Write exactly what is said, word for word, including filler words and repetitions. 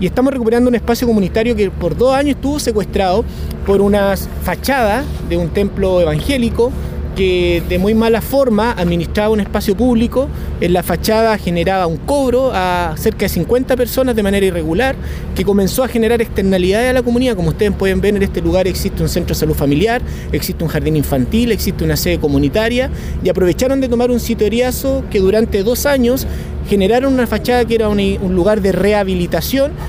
y estamos recuperando un espacio comunitario que por dos años estuvo secuestrado por una fachada de un templo evangélico que de muy mala forma administraba un espacio público. En la fachada generaba un cobro a cerca de cincuenta personas de manera irregular, que comenzó a generar externalidades a la comunidad. Como ustedes pueden ver, en este lugar existe un centro de salud familiar, existe un jardín infantil, existe una sede comunitaria, y aprovecharon de tomar un sitio eriazo que durante dos años generaron una fachada que era un, un lugar de rehabilitación.